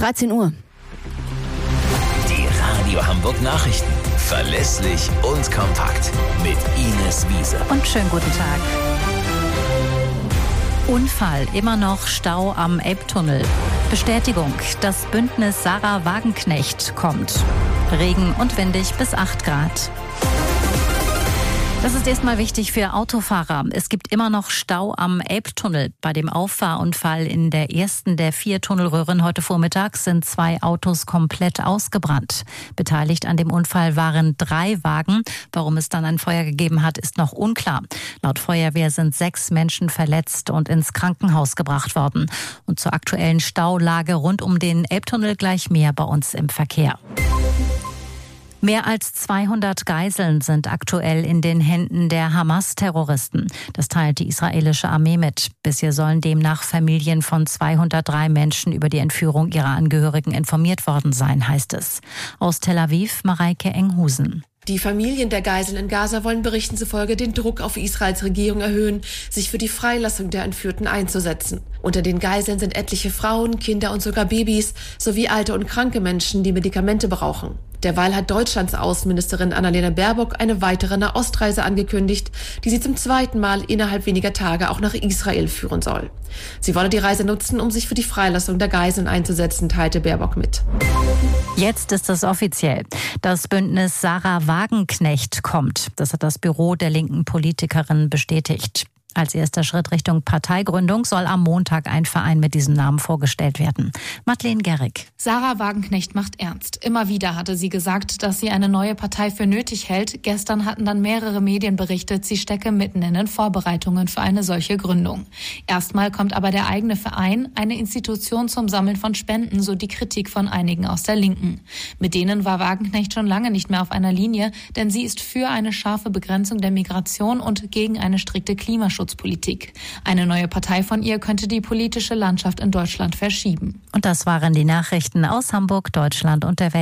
13 Uhr. Die Radio Hamburg Nachrichten. Verlässlich und kompakt. Mit Ines Wiese. Und schönen guten Tag. Unfall, immer noch Stau am Elbtunnel. Bestätigung, das Bündnis Sarah Wagenknecht kommt. Regen und windig bis 8 Grad. Das ist erstmal wichtig für Autofahrer. Es gibt immer noch Stau am Elbtunnel. Bei dem Auffahrunfall in der ersten der 4 Tunnelröhren heute Vormittag sind 2 Autos komplett ausgebrannt. Beteiligt an dem Unfall waren 3 Wagen. Warum es dann ein Feuer gegeben hat, ist noch unklar. Laut Feuerwehr sind 6 Menschen verletzt und ins Krankenhaus gebracht worden. Und zur aktuellen Staulage rund um den Elbtunnel gleich mehr bei uns im Verkehr. Mehr als 200 Geiseln sind aktuell in den Händen der Hamas-Terroristen. Das teilt die israelische Armee mit. Bisher sollen demnach Familien von 203 Menschen über die Entführung ihrer Angehörigen informiert worden sein, heißt es. Aus Tel Aviv, Mareike Enghusen. Die Familien der Geiseln in Gaza wollen Berichten zufolge den Druck auf Israels Regierung erhöhen, sich für die Freilassung der Entführten einzusetzen. Unter den Geiseln sind etliche Frauen, Kinder und sogar Babys sowie alte und kranke Menschen, die Medikamente brauchen. Derweil hat Deutschlands Außenministerin Annalena Baerbock eine weitere Nahostreise angekündigt, die sie zum 2. Mal innerhalb weniger Tage auch nach Israel führen soll. Sie wolle die Reise nutzen, um sich für die Freilassung der Geiseln einzusetzen, teilte Baerbock mit. Jetzt ist es offiziell. Das Bündnis Sarah Wagenknecht kommt. Das hat das Büro der linken Politikerin bestätigt. Als erster Schritt Richtung Parteigründung soll am Montag ein Verein mit diesem Namen vorgestellt werden. Madeleine Gerrig. Sarah Wagenknecht macht ernst. Immer wieder hatte sie gesagt, dass sie eine neue Partei für nötig hält. Gestern hatten dann mehrere Medien berichtet, sie stecke mitten in den Vorbereitungen für eine solche Gründung. Erstmal kommt aber der eigene Verein, eine Institution zum Sammeln von Spenden, so die Kritik von einigen aus der Linken. Mit denen war Wagenknecht schon lange nicht mehr auf einer Linie, denn sie ist für eine scharfe Begrenzung der Migration und gegen eine strikte Klimaschutzpolitik. Eine neue Partei von ihr könnte die politische Landschaft in Deutschland verschieben. Und das waren die Nachrichten aus Hamburg, Deutschland und der Welt.